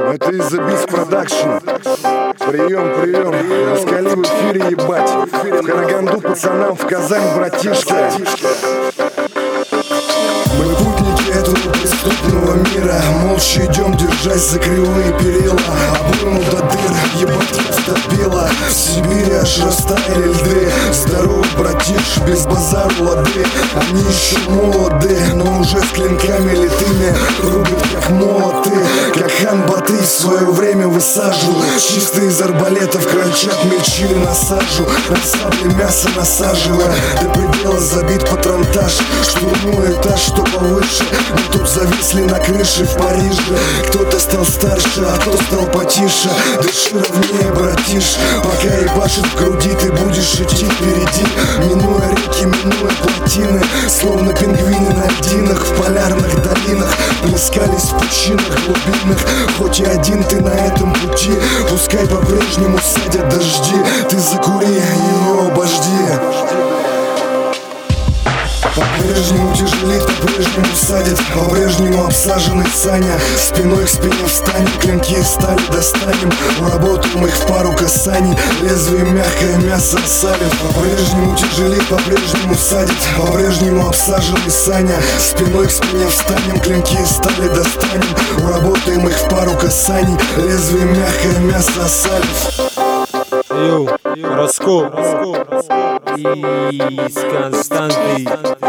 Это из-за Beats Production. Прием, Раскали в эфире, ебать. В Караганду пацанам, в Казань, братишка. Мы путники этого преступного мира, молча идем, держась за кривые перила. Обойму до дыр, ебать, стопила. В Сибири аж растаяли льды. Здорово, братиш, без базару лады. Они еще молоды, но уже с клинками литыми. Рубят как молоты, как хан Батый в свое время высаживал. Чисто из арбалетов крольчат мельчили на сажу. На сабле мясо насаживая, до предела забит патронтаж. Штурмуя этаж, что повыше. Мы тут зависли на крыше в Париже. Кто-то стал старше, а кто стал потише. Дыши ровнее, братиш. Пока ебашит в груди, ты будешь идти впереди. Минуя реки, минуя плотины. Словно пингвины на льдинах. В полярных долинах плескались в пучинах глубинных. Хоть и один ты на этом пути, пускай по-прежнему садят дожди. Ты закури, ее обожди. По-прежнему тяжелит, по-прежнему садит, по-прежнему обсаженный Саня. Спиной к спине встанем, клинки из стали достанем. Уработаем их в пару касаний, лезвием мягкое мясо осалим. По-прежнему тяжелит, по-прежнему садит, по-прежнему обсаженный Саня. Спиной к спине встанем, клинки из стали достанем. Уработаем их в пару касаний, лезвием мягкое мясо осалим. Йоу, Раскол и с Константой.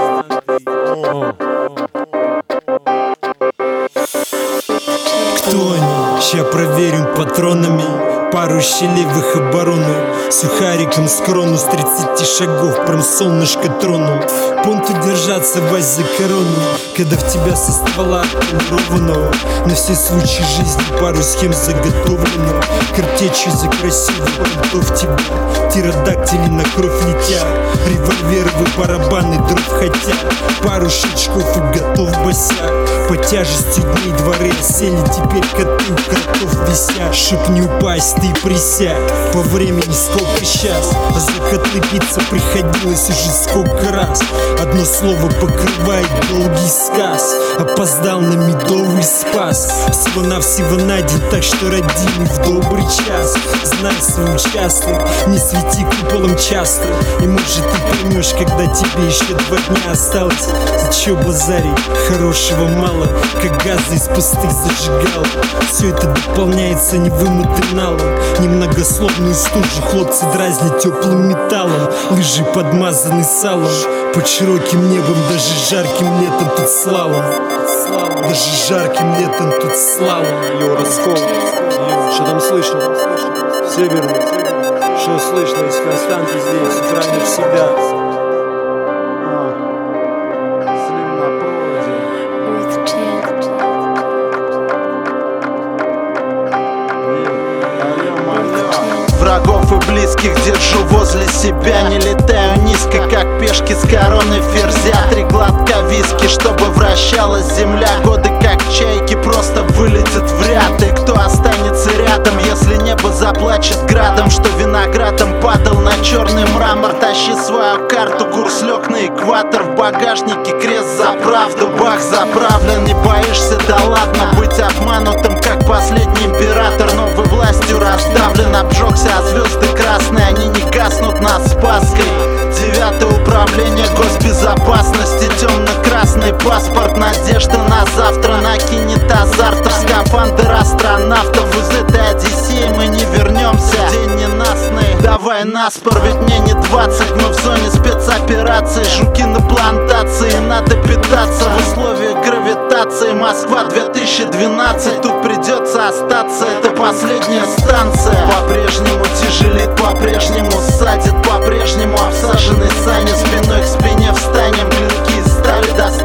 Кто они? Ща проверим патронами. Пару щелей в их оборону. Сухариком с крону с 30 шагов прям солнышко трону. Пункту держаться, вась за корону. Когда в тебя со ствола тренированного. На все случаи жизни пару схем заготовлено. Картечью за красивый понтов тебя. Птеродактили на кровь летят. Револьверовые барабаны дров хотят. Пару щелчков и готов босяк. По тяжести дней дворы осели. Теперь коты у кротов висят. Чтоб не упасть, ты присядь. По времени сколько сейчас, а за коты биться приходилось уже сколько раз. Одно слово покрывает долгий сказ. Опоздал на медовый спас. Всего-навсего на день, так что родимый в добрый час. Знай свой участок, не свети куполом часто. И может ты поймешь, когда тебе еще 2 дня осталось. За чё базарить? Хорошего мало, как газы из пустых зажигал. Все это дополняется невымытым налом. Немногословную стужу хлопцы дразнят теплым металлом. Лыжи подмазаны салом. Под широким небом, даже жарким летом тут слалом. Даже жарким летом тут слалом. Йоу, Раскол, что там слышно? Все верно. Что слышно из Константы здесь? С утра не всегда. Врагов и близких держу возле себя. Не летаю низко, как пешки с короны ферзя. 3 глотка виски, чтобы вращалась земля. Годы как чайки просто вылетят в ряд. И кто останется рядом, если небо заплачет градом? Что виноградом падал на черный мрамор. Тащи свою карту, курс лег на экватор. В багажнике крест за правду. Бах заправлен, не боишься, да ладно быть обманутым, как последний император. Новой властью раздавлен, обжегся, а звезды красные, они не гаснут над Спасской. 9-е управление госбезопасности. Темно-красный паспорт, надежда на завтра. Накинет азартов, скафандр астронавтов. Из этой Одиссеи мы не вернемся. День ненастный, давай наспор, ведь мне не 20. Мы в зоне спецоперации, жуки на плантации. Надо питаться в условиях гравитации. Москва 2012, тут придется остаться. Это последняя станция. По-прежнему тяжелит, по-прежнему садит, по-прежнему обсаженный Саня. Спиной к спине встанем, клинки из стали достанем.